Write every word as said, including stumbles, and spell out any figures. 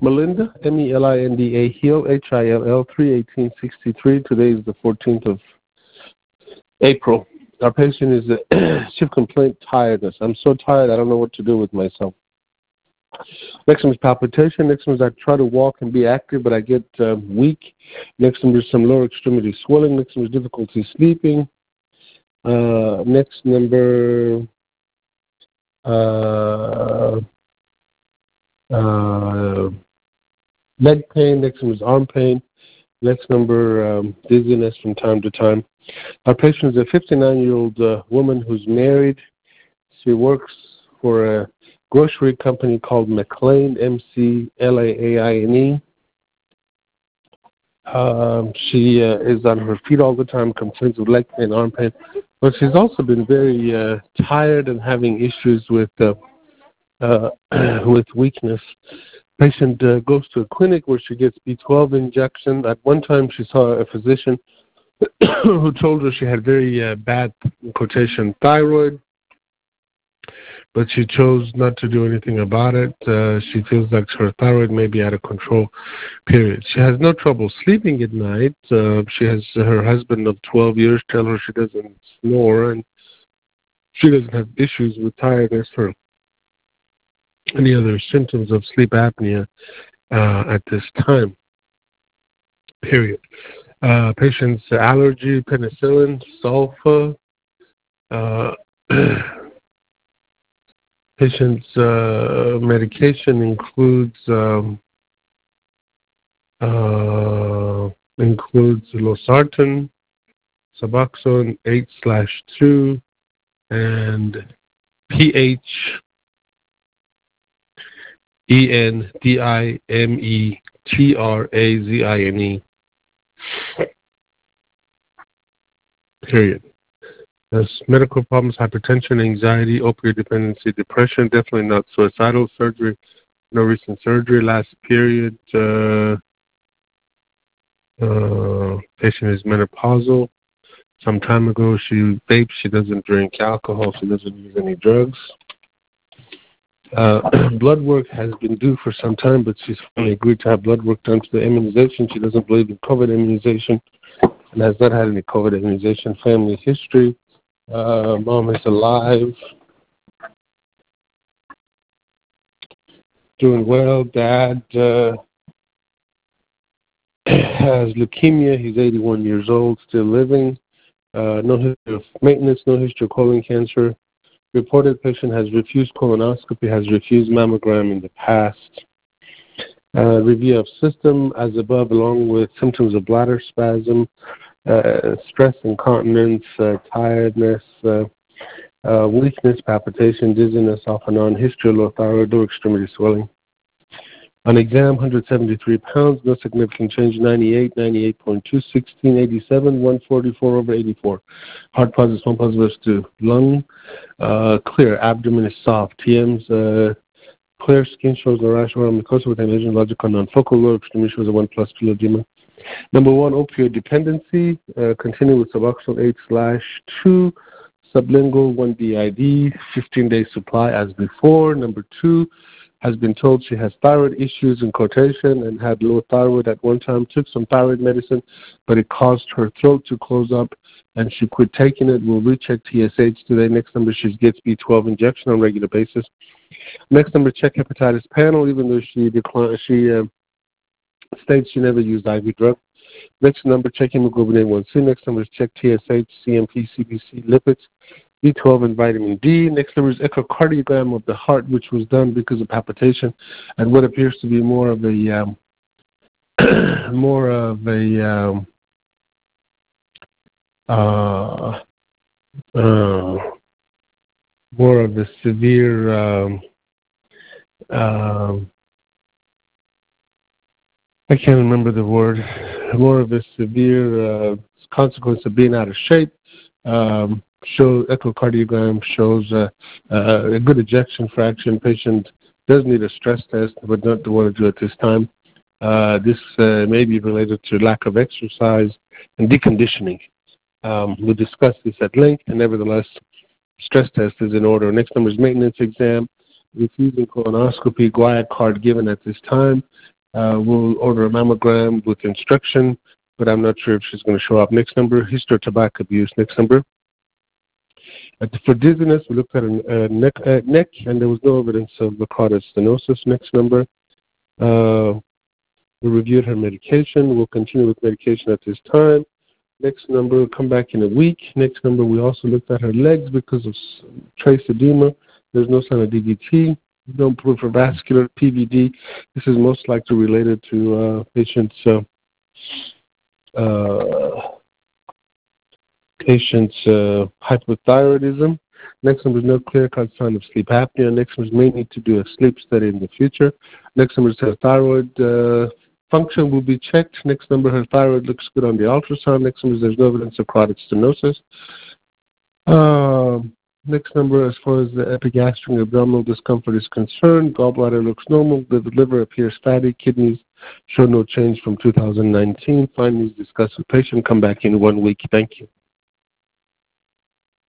Melinda, M E L I N D A, Hill, H I L L, three eighteen sixty-three. Today is the fourteenth of April. Our patient is a shift complaint, tiredness. I'm so tired, I don't know what to do with myself. Next one is palpitation. Next one is I try to walk and be active, but I get uh, weak. Next one is some lower extremity swelling. Next one is difficulty sleeping. Uh, next number, uh, uh, leg pain. Next one is arm pain. Next number, um, dizziness from time to time. Our patient is a fifty-nine-year-old uh, woman who's married. She works for a grocery company called McLean, M C L A A I N E. Um, she uh, is on her feet all the time, complains of leg pain, arm pain, but she's also been very uh, tired and having issues with uh, uh, with weakness. Patient uh, goes to a clinic where she gets B twelve injection. At one time, she saw a physician who told her she had very uh, bad, in quotation, thyroid, but she chose not to do anything about it. Uh, she feels like her thyroid may be out of control, period. She has no trouble sleeping at night. Uh, she has her husband of twelve years tell her she doesn't snore, and she doesn't have issues with tiredness or any other symptoms of sleep apnea uh, at this time, period. Uh, patient's allergy, penicillin, sulfa. Uh, patient's uh, medication includes um, uh, includes losartan, Suboxone eight slash two, and P H E N D I M E T R A Z I N E. Period. There's medical problems, hypertension, anxiety, opioid dependency, depression, definitely not suicidal, surgery, no recent surgery, last period. Uh, uh, patient is menopausal. Some time ago, she vapes, she doesn't drink alcohol, she doesn't use any drugs. Uh, blood work has been due for some time, but she's finally agreed to have blood work done to the immunization. She doesn't believe in COVID immunization and has not had any COVID immunization. Family history. Uh, mom is alive. Doing well. Dad uh, has leukemia. He's eighty-one years old, still living. Uh, no history of maintenance, no history of colon cancer. Reported patient has refused colonoscopy, has refused mammogram in the past. Uh, review of system as above, along with symptoms of bladder spasm, uh, stress, incontinence, uh, tiredness, uh, uh, weakness, palpitation, dizziness, off and on, history of low thyroid, lower extremity swelling. On exam, one hundred seventy-three pounds, no significant change, ninety-eight, ninety-eight point two, sixteen, eighty-seven, one forty-four over eighty-four. Heart positive, small positive to lung, uh, clear, abdomen is soft, T Ms, uh, clear, skin shows no rash around mucosa with an Asian logical non-focal, lower extremity shows a one plus phylloedema. Number one, opioid dependency, uh, continue with Suboxone eight slash two, sublingual one D I D, fifteen day supply as before. Number two, has been told she has thyroid issues in quotation and had low thyroid at one time, took some thyroid medicine, but it caused her throat to close up and she quit taking it. We'll recheck T S H today. Next number, she gets B twelve injection on a regular basis. Next number, check hepatitis panel, even though she declined, she uh, states she never used I V drug. Next number, check hemoglobin A one C. Next number is check T S H, C M P, C B C, lipids, B twelve, and vitamin D. Next number is echocardiogram of the heart, which was done because of palpitation and what appears to be more of a um, more of a um, uh, uh, more of a severe um, uh, I can't remember the word. More of a severe uh, consequence of being out of shape. Um, show echocardiogram shows uh, uh, a good ejection fraction. Patient does need a stress test, but not want to do it this time. Uh, this uh, may be related to lack of exercise and deconditioning. Um, we'll discuss this at length, and nevertheless, stress test is in order. Next number is maintenance exam, refusing colonoscopy, Guaiac card given at this time. Uh, we'll order a mammogram with instruction, but I'm not sure if she's going to show up. Next number, history of tobacco abuse. Next number. Uh, for dizziness, we looked at a, a neck, uh, neck, and there was no evidence of the carotid stenosis. Next number. Uh, we reviewed her medication. We'll continue with medication at this time. Next number, we'll come back in a week. Next number, we also looked at her legs because of trace edema. There's no sign of D V T. No proof of vascular P V D. This is most likely related to uh, patients' uh, uh, patients' uh, hypothyroidism. Next number is no clear-cut sign of sleep apnea. Next number is may need to do a sleep study in the future. Next number says thyroid uh, function will be checked. Next number, her thyroid looks good on the ultrasound. Next number, there's no evidence of carotid stenosis. Um, Next number, as far as the epigastric abdominal discomfort is concerned, gallbladder looks normal. The liver appears fatty. Kidneys show no change from two thousand nineteen. Findings discussed with patient. Come back in one week. Thank you.